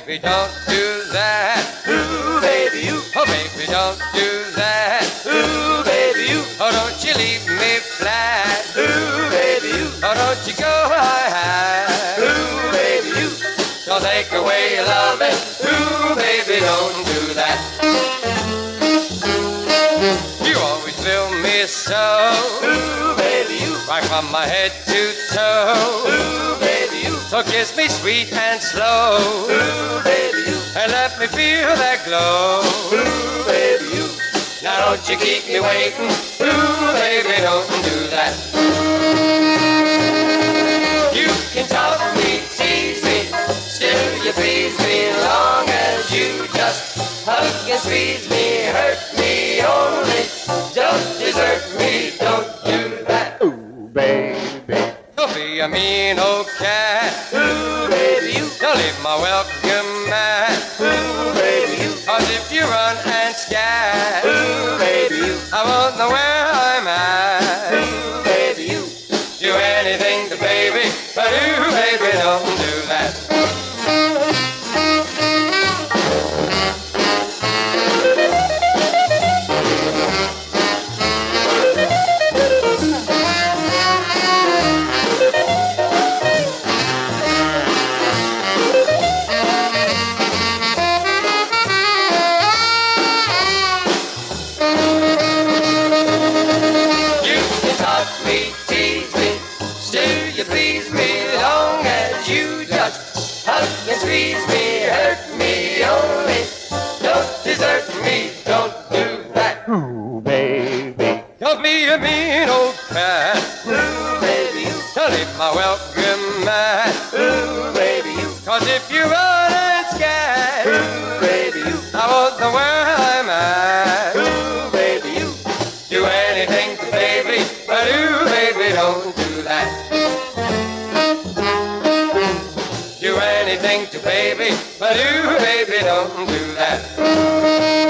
baby, don't do that. Ooh, baby, you. Oh, baby, don't do that. Ooh, baby, you. Oh, don't you leave me flat. Ooh, baby, you. Oh, don't you go high. Ooh, baby, you. Don't take away your loving. Ooh, baby, don't do that. You always fill me so. Ooh, baby, you. Right from my head to toe. Ooh, baby, you. So kiss me sweet and slow. Ooh, baby, you. And let me feel that glow. Ooh, baby, you. Now don't you keep me waiting. Ooh, baby, don't do that. You can talk me, tease me, still you please me, long as you just hug and squeeze me, hurt me only, don't desert me, don't do that. Ooh, baby. Don't be a mean old cat. Ooh, baby, you. Don't leave my welcome mat. Ooh, baby, you. 'Cause if you run and scat, Ooh, baby, you. I won't know where I'm at. Ooh, baby, you. Do anything to baby, but ooh, baby, don't do that. You can talk me, tease me, still you please me, long as you just hug and squeeze me, hurt me only, don't desert me, don't do that. Ooh, baby. Don't be a mean old cat. Ooh, baby, you. Don't leave my welcome mat. Ooh, baby, you. 'Cause if you run and scat, Ooh, baby, you. I won't know where I'm at. Ooh, baby, you. Do anything to baby, but ooh, baby, don't do that. Do anything to baby, but ooh, baby, don't do that.